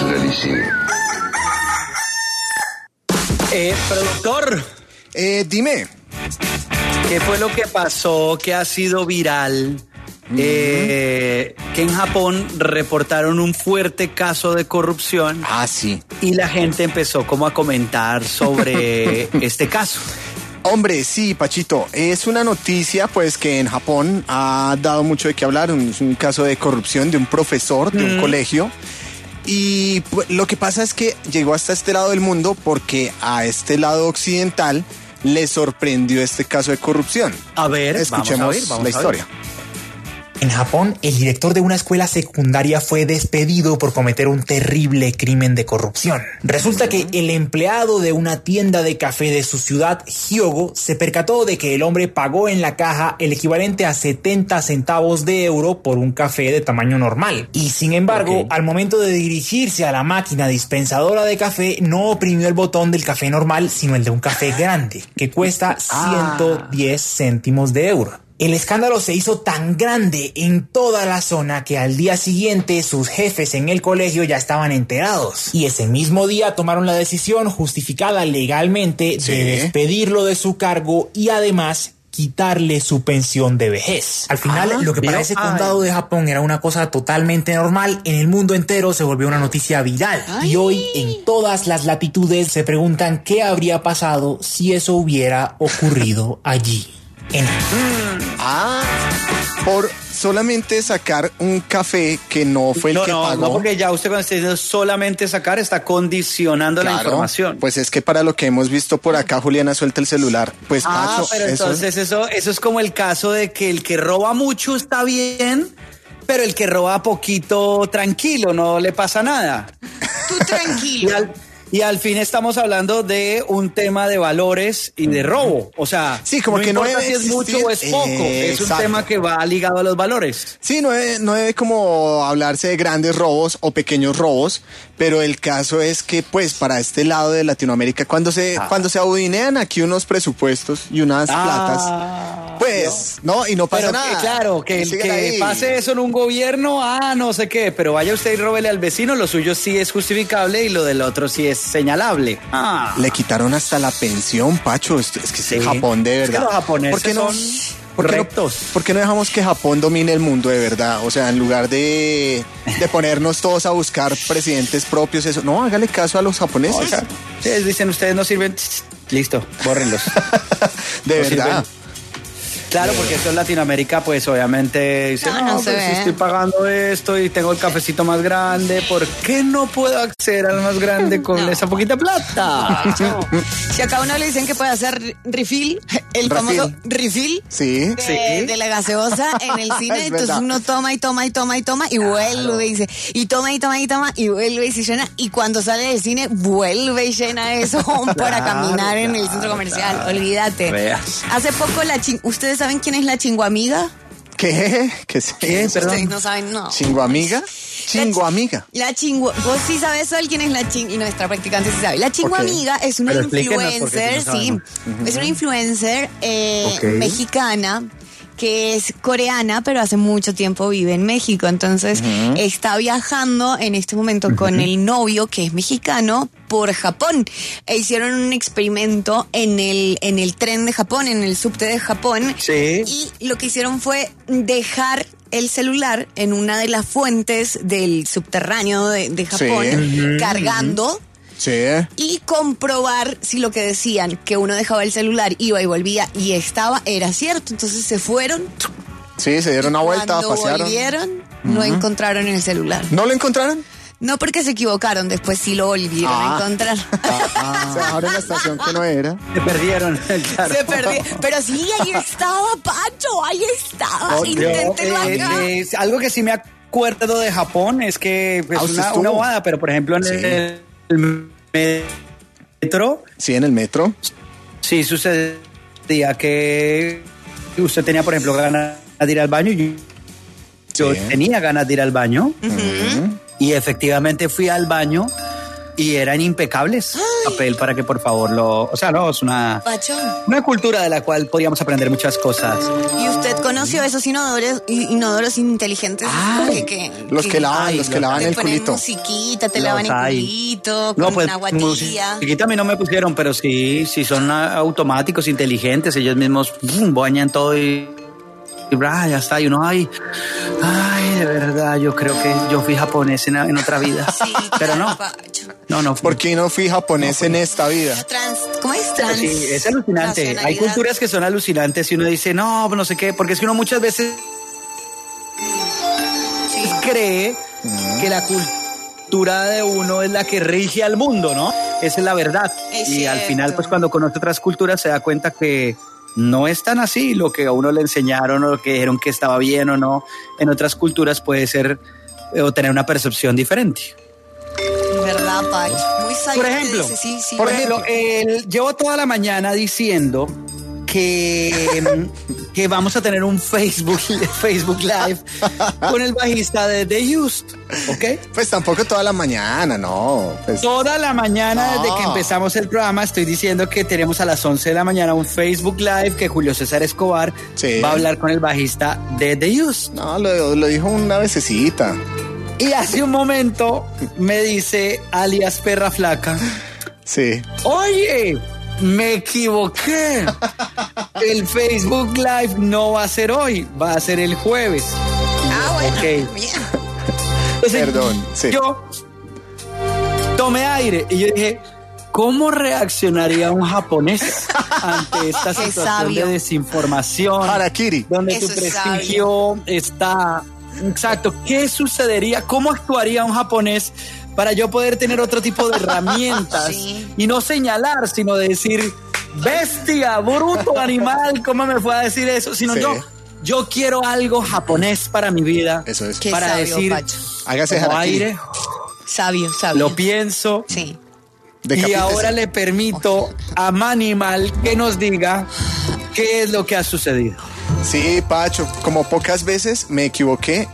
Productor. Dime. ¿Qué fue lo que pasó que ha sido viral? Que en Japón reportaron un fuerte caso de corrupción. Ah, sí. Y la gente empezó como a comentar sobre este caso. Hombre, sí, Pachito, es una noticia pues que en Japón ha dado mucho de qué hablar. Es un caso de corrupción de un profesor de un colegio. Y pues, lo que pasa es que llegó hasta este lado del mundo porque a este lado occidental le sorprendió este caso de corrupción. A ver, escuchemos vamos a la historia. En Japón, el director de una escuela secundaria fue despedido por cometer un terrible crimen de corrupción. Resulta que el empleado de una tienda de café de su ciudad, Hyogo, se percató de que el hombre pagó en la caja el equivalente a 70 centavos de euro por un café de tamaño normal. Y sin embargo, al momento de dirigirse a la máquina dispensadora de café, no oprimió el botón del café normal, sino el de un café grande, que cuesta 110 céntimos de euro. El escándalo se hizo tan grande en toda la zona que al día siguiente sus jefes en el colegio ya estaban enterados. Y ese mismo día tomaron la decisión justificada legalmente de despedirlo de su cargo y además quitarle su pensión de vejez. Al final, lo que para ese condado de Japón era una cosa totalmente normal, en el mundo entero se volvió una noticia viral. Y hoy, en todas las latitudes, se preguntan qué habría pasado si eso hubiera ocurrido allí. Por solamente sacar un café que no fue el que pagó. No, porque ya usted cuando está diciendo solamente sacar está condicionando la información. Pues es que para lo que hemos visto por acá, Juliana suelta el celular. Pues Pacho, pero entonces eso es como el caso de que el que roba mucho está bien, pero el que roba poquito tranquilo, no le pasa nada. Tú tranquilo. Y al fin estamos hablando de un tema de valores y de robo. O sea, sí, como no que importa no debe si es mucho o es poco. Es un tema que va ligado a los valores. Sí, no debe como hablarse de grandes robos o pequeños robos, pero el caso es que, pues, para este lado de Latinoamérica, cuando se abudinean aquí unos presupuestos y unas platas, pues, no, y no pasa nada. Claro, que pase eso en un gobierno, no sé qué, pero vaya usted y róbele al vecino, lo suyo sí es justificable y lo del otro sí es señalable. Le quitaron hasta la pensión, Pacho. Es que Japón, de verdad. Es que los japoneses son rectos. ¿Por qué no dejamos que Japón domine el mundo de verdad? O sea, en lugar de ponernos todos a buscar presidentes propios, eso. No, hágale caso a los japoneses. Ustedes dicen, ustedes no sirven. Listo, bórrenlos. De verdad. Sirven. Claro, porque esto en Latinoamérica, pues obviamente dicen, si estoy pagando esto y tengo el cafecito más grande, ¿por qué no puedo acceder al más grande con esa poquita plata? Si a cada uno le dicen que puede hacer refill, el famoso refill de la gaseosa en el cine, entonces uno toma y toma y toma y toma y vuelve y dice, y toma y toma y toma y vuelve y se llena, y cuando sale del cine vuelve y llena eso para caminar en el centro comercial. Olvídate. Hace poco ¿ustedes saben quién es la chinguamiga? ¿Qué? ¿Qué? Perdón. Ustedes no saben, no. ¿Chinguamiga? Chinguamiga. Vos sí sabes, Sol, quién es la y nuestra practicante sí sabe. La chinguamiga es una influencer, es una influencer mexicana que es coreana, pero hace mucho tiempo vive en México. Entonces está viajando en este momento con el novio, que es mexicano, por Japón. E hicieron un experimento en el tren de Japón, en el subte de Japón. Sí. Y lo que hicieron fue dejar el celular en una de las fuentes del subterráneo de Japón, cargando. Sí. Y comprobar si lo que decían, que uno dejaba el celular, iba y volvía y era cierto. Entonces se fueron. Sí, se dieron una vuelta, pasearon. Cuando volvieron, no encontraron el celular. ¿No lo encontraron? No, porque se equivocaron, después sí lo volvieron a encontrar. Se bajaron en la estación que no era. Se perdieron. Claro. Se perdió. Pero sí, ahí estaba, Pacho, ahí estaba. Inténtelo acá. Algo que sí me acuerdo de Japón es que es una bobada, pero por ejemplo en el metro. Sí, en el metro. Sí, sucedía que usted tenía, por ejemplo, ganas de ir al baño y yo tenía ganas de ir al baño. Y efectivamente fui al baño y eran impecables. Papel para que por favor es una cultura de la cual podríamos aprender muchas cosas. ¿Y usted conoció esos inodoros inteligentes? Los que lavan el culito. Musiquita, te lavan el culito, con una agua tibia. Musiquita a mí no me pusieron, pero sí son automáticos, inteligentes. Ellos mismos bañan todo y ya está, y uno, ay, de verdad, yo creo que yo fui japonés en otra vida. Sí, pero no. No. ¿Por qué no fui japonés en esta vida? ¿Cómo es? Sí, es alucinante. Hay culturas que son alucinantes y uno dice, no sé qué, porque es que uno muchas veces cree que la cultura de uno es la que rige al mundo, ¿no? Esa es la verdad. Y al final, pues cuando conoce otras culturas se da cuenta que no es tan así. Lo que a uno le enseñaron o lo que dijeron que estaba bien o no en otras culturas puede ser o tener una percepción diferente. ¿Verdad, Pacho? Muy sabio. Por ejemplo, dice, sí, por ejemplo, llevo toda la mañana diciendo que vamos a tener un Facebook Live con el bajista de The Used, ¿ok? Pues tampoco toda la mañana, no. Pues... Toda la mañana, no. desde que empezamos el programa, estoy diciendo que tenemos a las 11 de la mañana un Facebook Live que Julio César Escobar va a hablar con el bajista de The Used. No, lo dijo una vececita. Y hace un momento me dice alias Perra Flaca. Sí. Oye, me equivoqué. El Facebook Live no va a ser hoy, va a ser el jueves. Bueno. Okay. Bien. Entonces, perdón, sí. Yo tomé aire y yo dije, ¿cómo reaccionaría un japonés ante esta situación de desinformación? Harakiri. Donde tu prestigio está... Exacto, ¿qué sucedería? ¿Cómo actuaría un japonés para yo poder tener otro tipo de herramientas y no señalar, sino decir, bestia, bruto, animal, ¿cómo me fue a decir eso? Sino yo quiero algo japonés para mi vida. Eso es. Para sabio, decir, Pacho. Hágase como harakiri. aire, Sabio. lo pienso. Sí. Y ahora le permito a Manimal que nos diga qué es lo que ha sucedido. Sí, Pacho, como pocas veces me equivoqué.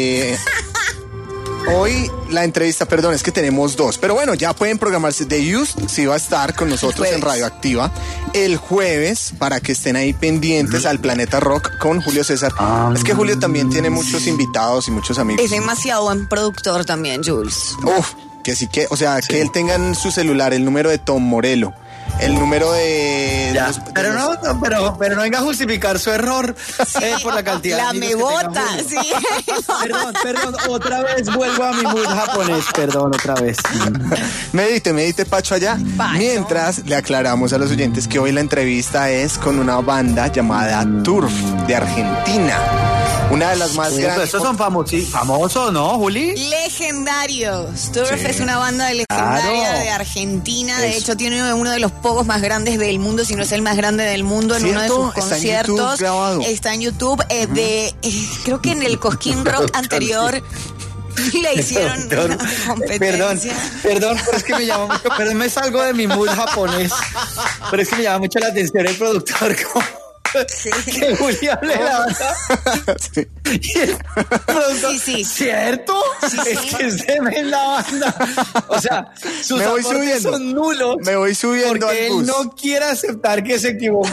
Hoy la entrevista, perdón, es que tenemos dos, pero bueno, ya pueden programarse. The Used sí va a estar con nosotros en Radioactiva el jueves para que estén ahí pendientes al Planeta Rock con Julio César. Es que Julio también tiene muchos invitados y muchos amigos. Es demasiado buen productor también, Jules. Uf, que sí que, o sea, que él tenga en su celular el número de Tom Morello, el número de... Pero no venga a justificar su error por la cantidad la de me amigos que bota, tenga sí. Perdón, otra vez vuelvo a mi mood japonés, perdón, otra vez. Medite, Pacho, allá. Mientras le aclaramos a los oyentes que hoy la entrevista es con una banda llamada Turf de Argentina. Una de las más grandes. Estos son famosos, ¿no, Juli? Legendarios. Turf es una banda legendaria de Argentina. De hecho, tiene uno de los pocos más grandes del mundo, si no es el más grande del mundo, en uno de sus conciertos. Está en YouTube. Creo que en el Cosquín Rock anterior le hicieron una competencia. Perdón, pero es que me llama mucho, pero me salgo de mi mood japonés. Pero es que me llama mucho la atención el productor que Julián le da. Y el productor, ¿cierto? Es que se ve en la banda. O sea, sus aportes son nulos. Me voy subiendo porque al bus. Él no quiere aceptar que se equivocó.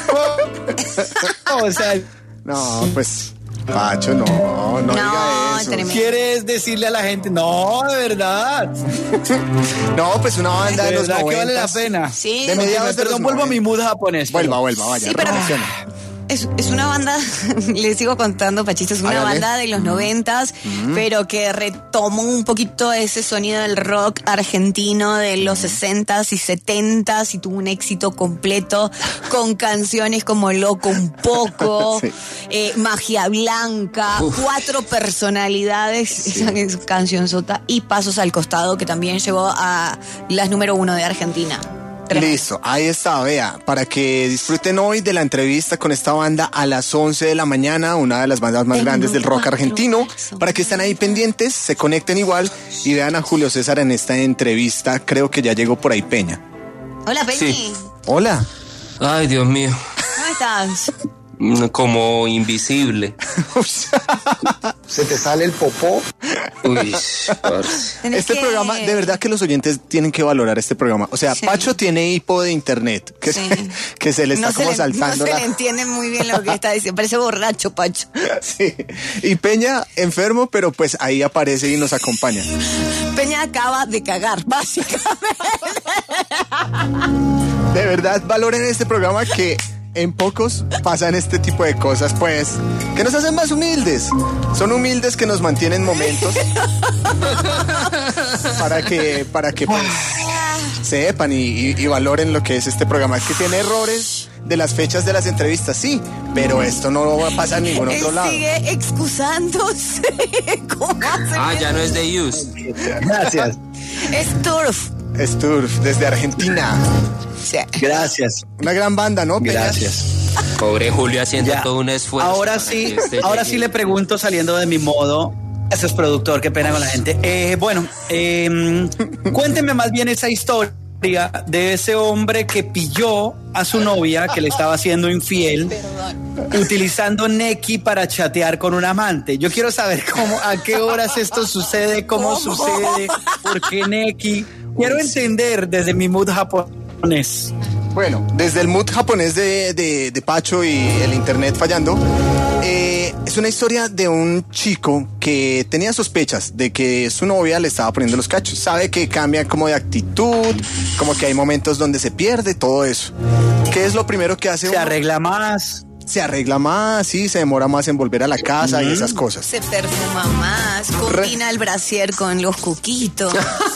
O sea, no, pues... Pacho, no diga eso. ¿Quieres decirle a la gente? No, de verdad. No, pues una banda de los 90. Que vale la pena. Sí. De mediados de Perdón, vuelvo a mi mood japonés. Vuelva, vaya. Sí, pero es una banda, les sigo contando, Pachito, es una banda de los 90s, pero que retomó un poquito ese sonido del rock argentino de los 60s y 70s y tuvo un éxito completo con canciones como Loco un poco, Magia Blanca, 4 personalidades, esa canción sota, y Pasos al Costado, que también llegó a las número 1 de Argentina. Listo, ahí está, vea, para que disfruten hoy de la entrevista con esta banda a las 11 de la mañana, una de las bandas más grandes del rock argentino, para que estén ahí pendientes, se conecten igual y vean a Julio César en esta entrevista. Creo que ya llegó por ahí Peña. Hola, Peñi. Sí. Hola. Ay, Dios mío. ¿Cómo estás? Como invisible. ¿Se te sale el popó? Uy, este programa, de verdad que los oyentes tienen que valorar este programa. O sea, Pacho tiene hipo de internet, que se le está saltando. No se le entiende muy bien lo que está diciendo. Parece borracho, Pacho. Sí. Y Peña enfermo, pero pues ahí aparece y nos acompaña. Peña acaba de cagar, básicamente. De verdad, valoren este programa que... En pocos pasan este tipo de cosas, pues, que nos hacen más humildes. Son humildes que nos mantienen momentos para que pues, sepan y valoren lo que es este programa. Es que tiene errores de las fechas de las entrevistas, sí, pero esto no va a pasar en ningún otro lado. Sigue excusándose. Ya no es The Used. Gracias. Es Turf. Es Turf, desde Argentina. Sí. Gracias. Una gran banda, ¿no? Gracias. Pobre Julio haciendo todo un esfuerzo. Ahora sí le pregunto, saliendo de mi modo. Gracias, productor, qué pena con la gente. Cuénteme más bien esa historia de ese hombre que pilló a su novia que le estaba haciendo infiel, utilizando Nequi para chatear con un amante. Yo quiero saber a qué horas esto sucede, cómo sucede, por qué Nequi. Quiero entender desde mi mood japonés. Bueno, desde el mood japonés de Pacho y el internet fallando, es una historia de un chico que tenía sospechas de que su novia le estaba poniendo los cachos. Sabe que cambia como de actitud, como que hay momentos donde se pierde, todo eso. ¿Qué es lo primero que hace? Se arregla más, sí, se demora más en volver a la casa y esas cosas. Se perfuma más, combina el brasier con los cuquitos.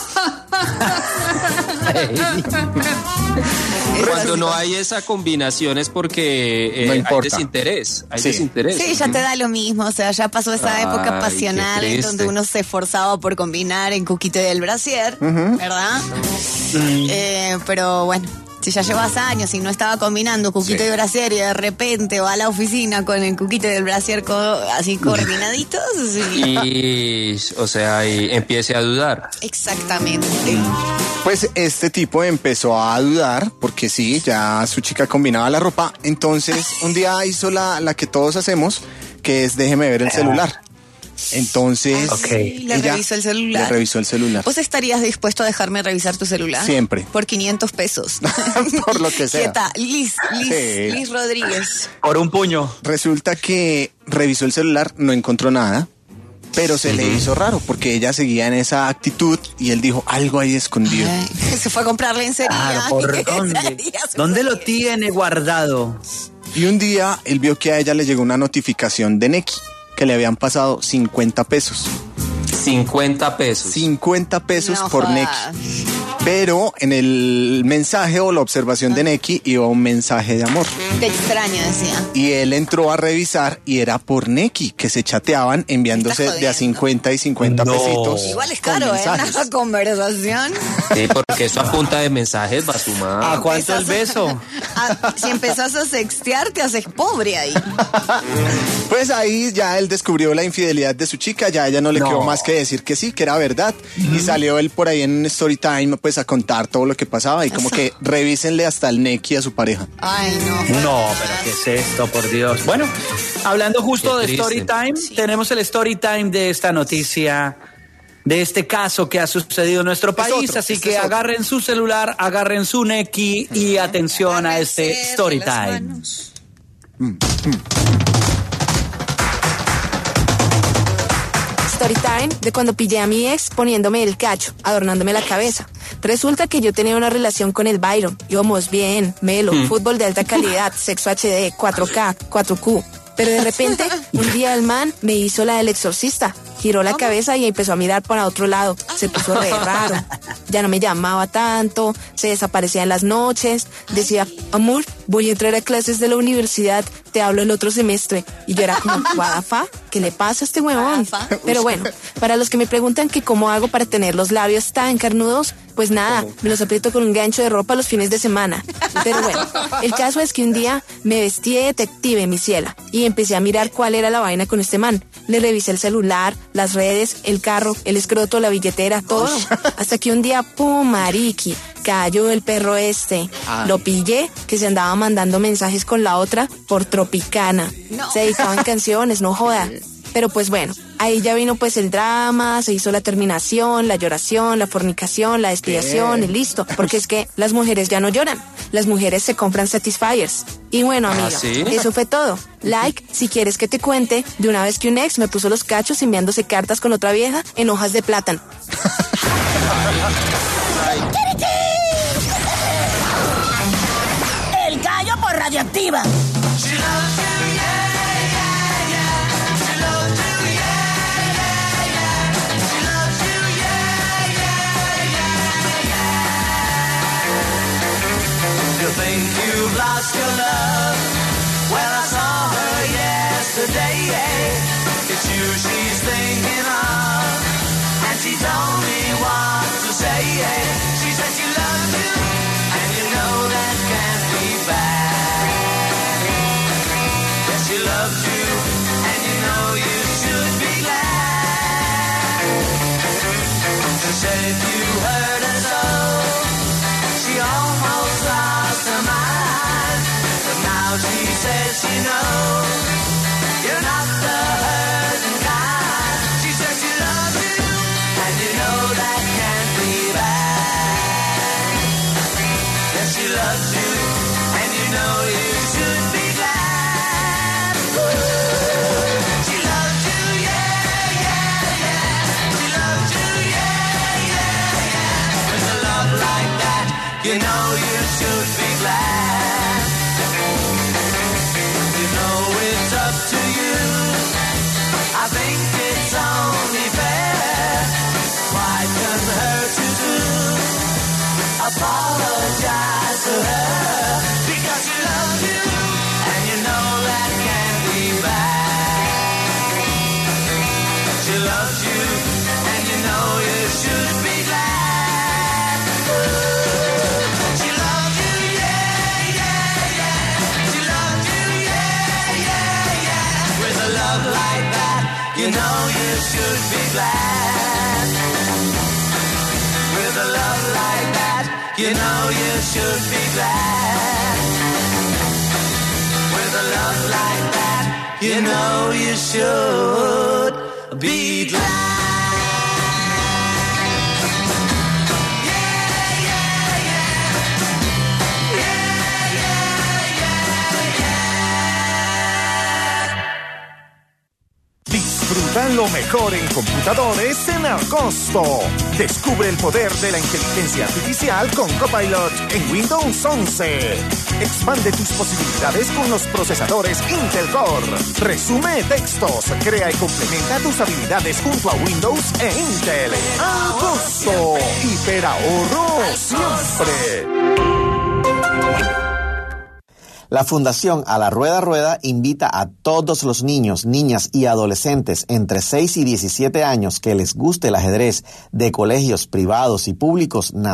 Cuando no hay esa combinación es porque no hay importa. desinterés. Sí, ya te da lo mismo, o sea, ya pasó esa época pasional qué en donde uno se esforzaba por combinar el cuquito y el brasier, ¿verdad? Pero bueno, si ya llevas años y no estaba combinando cuquito y brasier y de repente va a la oficina con el cuquito y el brasier así coordinaditos. Y empiece a dudar. Exactamente. Pues este tipo empezó a dudar porque sí, ya su chica combinaba la ropa. Entonces un día hizo la que todos hacemos, que es déjeme ver el celular. Entonces Le revisó el celular. Le revisó el celular. ¿Vos estarías dispuesto a dejarme revisar tu celular? Siempre. Por 500 pesos. Por lo que sea. Quieta, Liz Rodríguez. Por un puño. Resulta que revisó el celular, no encontró nada, pero se le hizo raro porque ella seguía en esa actitud y él dijo, algo ahí escondido. Se fue a comprar lencería. ¿Por dónde? ¿Dónde lo tiene guardado? Y un día él vio que a ella le llegó una notificación de Nequi, que le habían pasado 50 pesos. 50 pesos. 50 pesos No por jodas. Nequi. Pero en el mensaje o la observación de Nequi iba un mensaje de amor. Te extraño, decía. Y él entró a revisar y era por Nequi, que se chateaban enviándose de a 50 y 50 pesitos. Igual es con caro, mensajes. Una conversación. Sí, porque eso a punta de mensajes va a sumar. ¿A cuánto el beso? Si empezás a sextear, te haces pobre ahí. Pues ahí ya él descubrió la infidelidad de su chica, ya a ella no le quedó más que decir que sí, que era verdad. Y salió él por ahí en un story time pues a contar todo lo que pasaba y como que revísenle hasta el Nequi a su pareja. Ay, no. No, pero ¿qué es esto, por Dios? Bueno, hablando justo de Story Time, tenemos el Story Time de esta noticia, de este caso que ha sucedido en nuestro país, así que agarren su celular, agarren su Nequi y atención a este Story Time. Storytime de cuando pillé a mi ex poniéndome el cacho, adornándome la cabeza. Resulta que yo tenía una relación con el Byron. Íbamos bien, melo, fútbol de alta calidad, sexo HD, 4K, 4Q. Pero de repente, un día el man me hizo la del exorcista. Giró la cabeza y empezó a mirar para otro lado. Se puso re raro. Ya no me llamaba tanto, se desaparecía en las noches. Decía, amor, voy a entrar a clases de la universidad, te hablo el otro semestre. Y yo era como, ¿guadafa? ¿Qué le pasa a este huevón? Pero bueno, para los que me preguntan que cómo hago para tener los labios tan carnudos, pues nada, me los aprieto con un gancho de ropa los fines de semana. Pero bueno, el caso es que un día me vestí de detective, mi ciela, y empecé a mirar cuál era la vaina con este man. Le revisé el celular, las redes, el carro, el escroto, la billetera, todo. Hasta que un día, ¡pum! Mariqui, cayó el perro este. Lo pillé, que se andaba mandando mensajes con la otra por Tropicana. Se dedicaban canciones, no joda. Pero pues bueno, ahí ya vino pues el drama, se hizo la terminación, la lloración, la fornicación, la despidación y listo. Porque es que las mujeres ya no lloran, las mujeres se compran Satisfiers. Y bueno, amiga, ¿sí? Eso fue todo. Like, si quieres que te cuente de una vez que un ex me puso los cachos enviándose cartas con otra vieja en hojas de plátano. El gallo por Radioactiva. You think you've lost your love? Well, I saw her yesterday. It's you she's thinking of, and she told me what to say. She said she loves you, and you know that can't be bad. you know you should be glad. You know it's up to you. I think it's only fair. Why can hurt you do? Apologize to her because she loves you and you know that can't be bad. She loves you and you know you should be glad. She loves you, yeah, yeah, yeah. She loves you, yeah, yeah, yeah. With a love like that, you know you should be glad. With a love like that, you know you should be glad. With a love like that, you know you should be glad. Disfruta lo mejor en computadores en agosto. Descubre el poder de la inteligencia artificial con Copilot en Windows 11. Expande tus posibilidades con los procesadores Intel Core. Resume textos, crea y complementa tus habilidades junto a Windows e Intel. ¡Agosto! Hiperahorro siempre. La Fundación A la Rueda Rueda invita a todos los niños, niñas y adolescentes entre 6 y 17 años que les guste el ajedrez de colegios privados y públicos nacionales